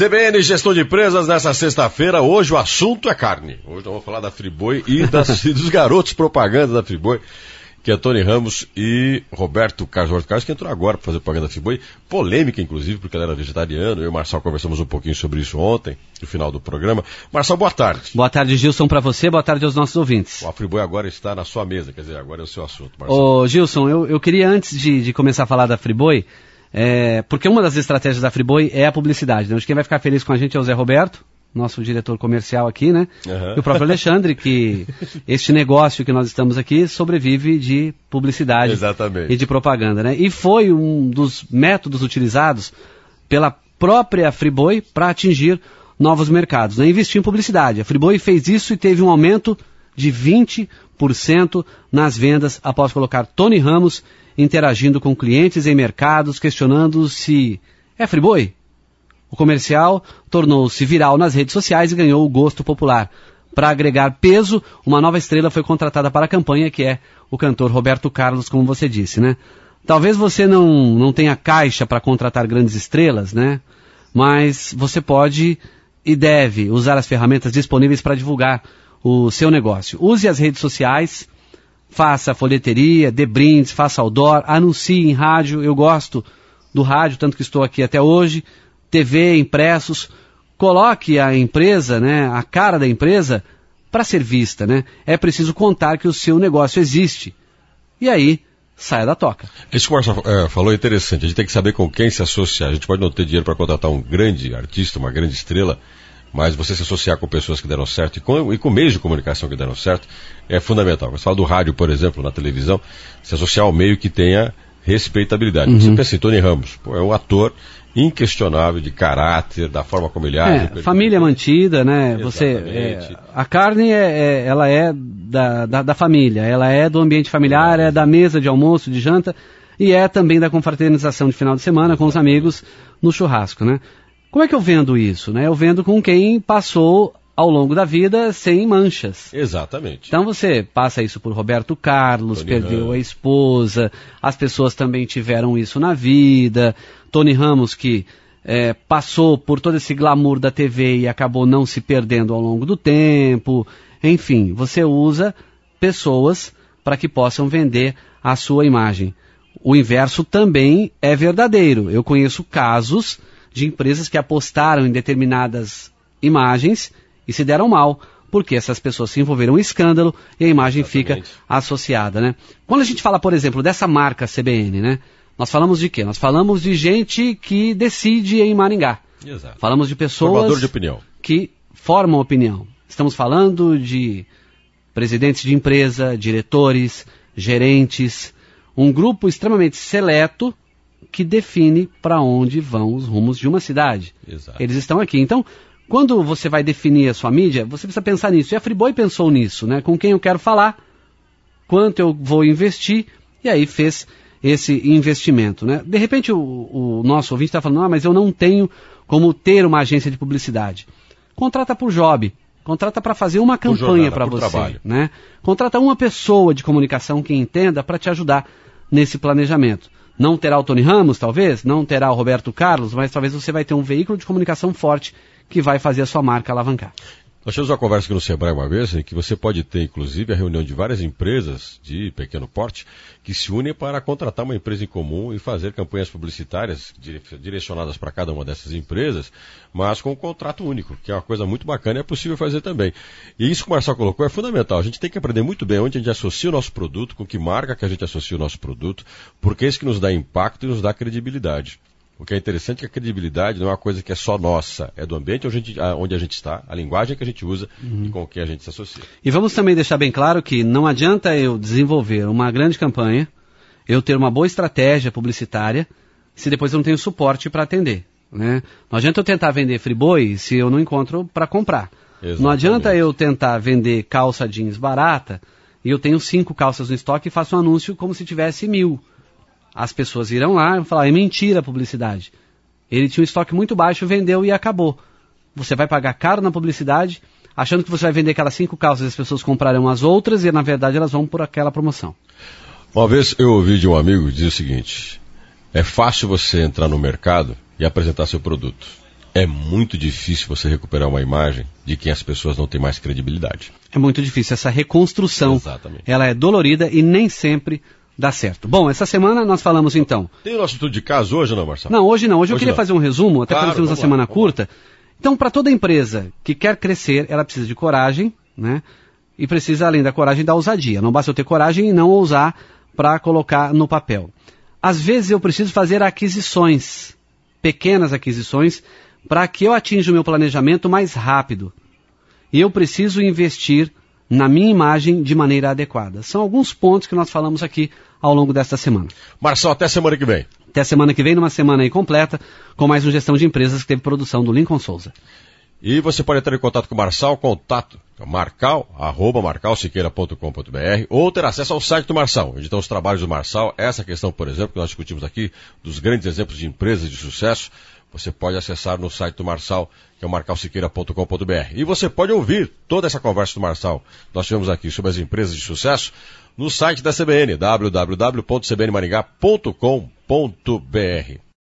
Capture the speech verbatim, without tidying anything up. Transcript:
C B N Gestão de Empresas, nessa sexta-feira, hoje o assunto é carne. Hoje nós vamos falar da Friboi e, das, e dos garotos propaganda da Friboi, que é Tony Ramos e Roberto Carlos. Roberto Carlos que entrou agora para fazer propaganda da Friboi, polêmica inclusive, porque ele era vegetariano. Eu e o Marçal conversamos um pouquinho sobre isso ontem, no final do programa. Marçal, boa tarde. Boa tarde, Gilson, para você, boa tarde aos nossos ouvintes. A Friboi agora está na sua mesa, quer dizer, agora é o seu assunto, Marçal. Ô, Gilson, eu, eu queria, antes de, de começar a falar da Friboi, É, porque uma das estratégias da Friboi é a publicidade, né? Acho que quem vai ficar feliz com a gente é o Zé Roberto, nosso diretor comercial aqui, né? Uhum. E o próprio Alexandre, que este negócio que nós estamos aqui sobrevive de publicidade. Exatamente. E de propaganda, né? E foi um dos métodos utilizados pela própria Friboi para atingir novos mercados, né? Investir em publicidade. A Friboi fez isso e teve um aumento de vinte por cento nas vendas após colocar Tony Ramos interagindo com clientes em mercados, questionando se é Friboi. O comercial tornou-se viral nas redes sociais e ganhou o gosto popular. Para agregar peso, uma nova estrela foi contratada para a campanha, que é o cantor Roberto Carlos, como você disse, né? Talvez você não, não tenha caixa para contratar grandes estrelas, né? Mas você pode e deve usar as ferramentas disponíveis para divulgar o seu negócio. Use as redes sociais, faça folheteria, dê brindes, faça outdoor, anuncie em rádio. Eu gosto do rádio, tanto que estou aqui até hoje. T V, impressos. Coloque a empresa, né, a cara da empresa, para ser vista, né? É preciso contar que o seu negócio existe. E aí, saia da toca. Isso que o Marcelo é, falou é interessante. A gente tem que saber com quem se associar. A gente pode não ter dinheiro para contratar um grande artista, uma grande estrela, mas você se associar com pessoas que deram certo e com, e com meios de comunicação que deram certo é fundamental. Você fala do rádio, por exemplo, na televisão, se associar ao meio que tenha respeitabilidade. Uhum. Você pensa assim, Tony Ramos, pô, é um ator inquestionável de caráter, da forma como ele age. É, família mantida, né? Você, é, a carne, é, é, ela é da, da, da família, ela é do ambiente familiar, é da mesa de almoço, de janta, e é também da confraternização de final de semana com os amigos no churrasco, né? Como é que eu vendo isso, né? Eu vendo com quem passou ao longo da vida sem manchas. Exatamente. Então você passa isso por Roberto Carlos, Tony perdeu Ramos. A esposa, as pessoas também tiveram isso na vida. Tony Ramos que é, passou por todo esse glamour da T V e acabou não se perdendo ao longo do tempo. Enfim, você usa pessoas para que possam vender a sua imagem. O inverso também é verdadeiro. Eu conheço casos de empresas que apostaram em determinadas imagens e se deram mal, porque essas pessoas se envolveram em escândalo e a imagem Exatamente. Fica associada, né? Quando a gente fala, por exemplo, dessa marca C B N, né? Nós falamos de quê? Nós falamos de gente que decide em Maringá. Exato. Falamos de pessoas Formador de opinião. Que formam opinião. Estamos falando de presidentes de empresa, diretores, gerentes, um grupo extremamente seleto que define para onde vão os rumos de uma cidade. Exato. Eles estão aqui. Então, quando você vai definir a sua mídia, você precisa pensar nisso. E a Friboi pensou nisso, né? Com quem eu quero falar, quanto eu vou investir, e aí fez esse investimento, né? De repente o, o nosso ouvinte está falando, ah, mas eu não tenho como ter uma agência de publicidade. Contrata por job. Contrata para fazer uma campanha para você. Trabalho. Né? Contrata uma pessoa de comunicação que entenda para te ajudar nesse planejamento. Não terá o Tony Ramos, talvez, não terá o Roberto Carlos, mas talvez você vai ter um veículo de comunicação forte que vai fazer a sua marca alavancar. Nós tivemos uma conversa aqui no Sebrae uma vez, em que você pode ter, inclusive, a reunião de várias empresas de pequeno porte que se unem para contratar uma empresa em comum e fazer campanhas publicitárias direcionadas para cada uma dessas empresas, mas com um contrato único, que é uma coisa muito bacana e é possível fazer também. E isso que o Marcelo colocou é fundamental. A gente tem que aprender muito bem onde a gente associa o nosso produto, com que marca que a gente associa o nosso produto, porque é isso que nos dá impacto e nos dá credibilidade. O que é interessante é que a credibilidade não é uma coisa que é só nossa, é do ambiente onde a gente, onde a gente está, a linguagem que a gente usa uhum. e com quem a gente se associa. E vamos também deixar bem claro que não adianta eu desenvolver uma grande campanha, eu ter uma boa estratégia publicitária, se depois eu não tenho suporte para atender. Né? Não adianta eu tentar vender Friboi se eu não encontro para comprar. Exatamente. Não adianta eu tentar vender calça jeans barata e eu tenho cinco calças no estoque e faço um anúncio como se tivesse mil. As pessoas irão lá e vão falar, é mentira a publicidade. Ele tinha um estoque muito baixo, vendeu e acabou. Você vai pagar caro na publicidade, achando que você vai vender aquelas cinco calças e as pessoas comprarão as outras e na verdade elas vão por aquela promoção. Uma vez eu ouvi de um amigo dizer o seguinte, é fácil você entrar no mercado e apresentar seu produto. É muito difícil você recuperar uma imagem de quem as pessoas não têm mais credibilidade. É muito difícil. Essa reconstrução, Exatamente. Ela é dolorida e nem sempre dá certo. Bom, essa semana nós falamos então... Tem o nosso estudo de caso hoje, não, Marcelo? Não, hoje não. Hoje, hoje eu queria não. fazer um resumo, até claro, porque nós temos uma lá, semana curta. Lá. Então, para toda empresa que quer crescer, ela precisa de coragem, né? E precisa, além da coragem, da ousadia. Não basta eu ter coragem e não ousar para colocar no papel. Às vezes eu preciso fazer aquisições, pequenas aquisições, para que eu atinja o meu planejamento mais rápido. E eu preciso investir na minha imagem de maneira adequada. São alguns pontos que nós falamos aqui ao longo desta semana. Marcelo, até semana que vem. Até semana que vem, numa semana aí completa, com mais um Gestão de Empresas que teve produção do Lincoln Souza. E você pode entrar em contato com o Marçal, contato marcal, arroba marcal siqueira ponto com ponto br, ou ter acesso ao site do Marçal, onde estão os trabalhos do Marçal. Essa questão, por exemplo, que nós discutimos aqui, dos grandes exemplos de empresas de sucesso, você pode acessar no site do Marçal, que é o marcal siqueira ponto com ponto br. E você pode ouvir toda essa conversa do Marçal, nós tivemos aqui sobre as empresas de sucesso, no site da C B N, w w w ponto c b n maringá ponto com ponto br.